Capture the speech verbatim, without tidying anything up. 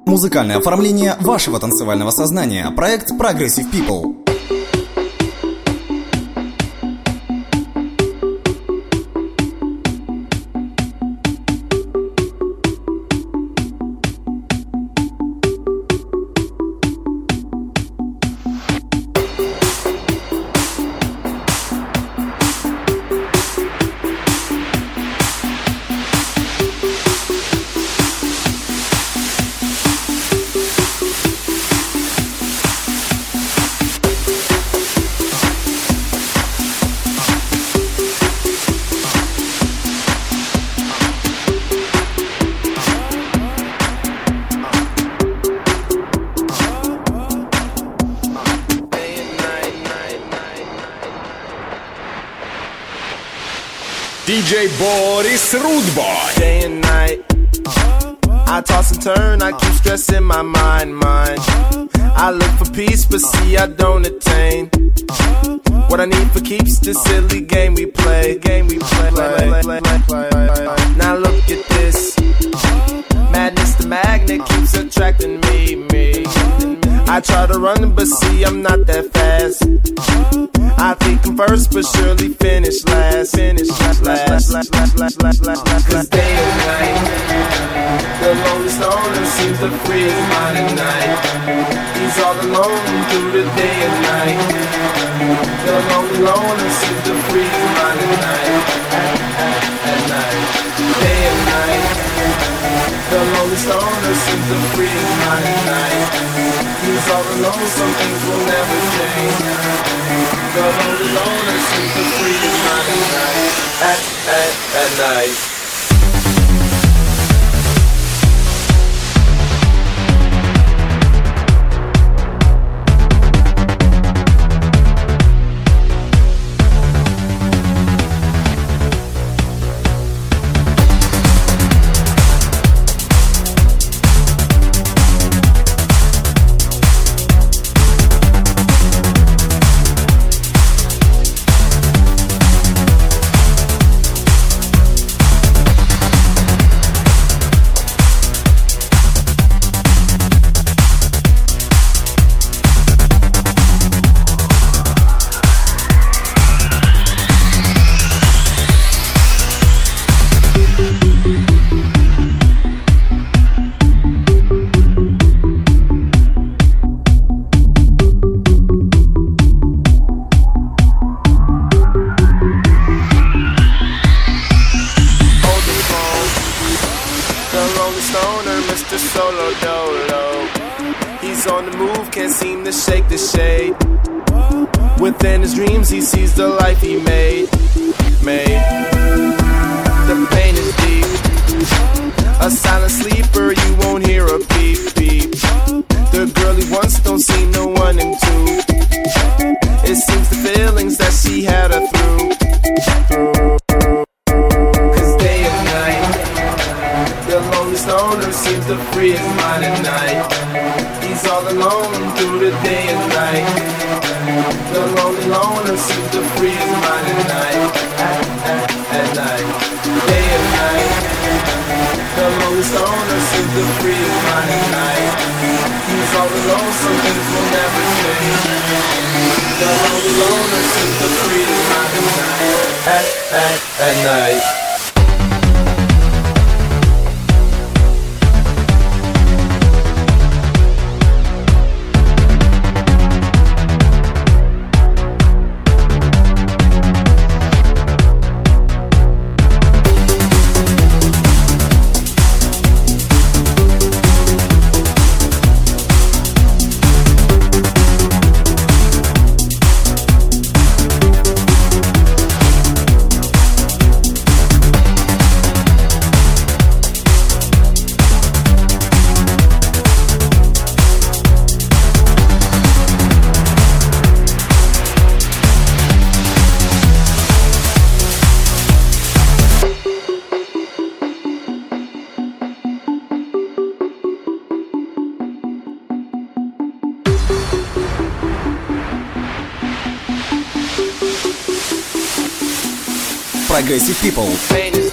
Музыкальное оформление вашего танцевального сознания. Проект Progressive People. ди джей Boris Rudeboy. Day and night, I toss and turn, I keep stressing my mind, mind. I look for peace, but see I don't attain. What I need for keeps this silly game we play. Game we play. play, play, play, play. Now look at this. Madness, the magnet keeps attracting me, me. I try to run, but see I'm not that fast. I think I'm first, but surely finish last. Finish last, last, last, last, last, last, last. Cause day and night, the lonely stoner seems to free his mind at night. He's all alone through the day and night. The lonely loner seems to free his mind at night. At, at, at night, day and night. The lonely stoner seems to free his mind at night. He's all alone, some things will never change. The lonely loner seems to free his mind at night. At, at, at night. Within his dreams he sees the life he made, made. The pain is deep. A silent sleeper, you won't hear a beep, beep. The girl he wants don't see no one in two. It seems the feelings that she had her through, through. Cause day and night, the lonely stoner seems to free his mind at night. He's all alone through the day and night. The lonely loner seems to free his mind at night. At, at, at night, day and night. The lonely stoner seems to free his mind at night. He's all alone, some things will never change. The lonely loner seems to free his mind at night. At, at, at night. Progressive People.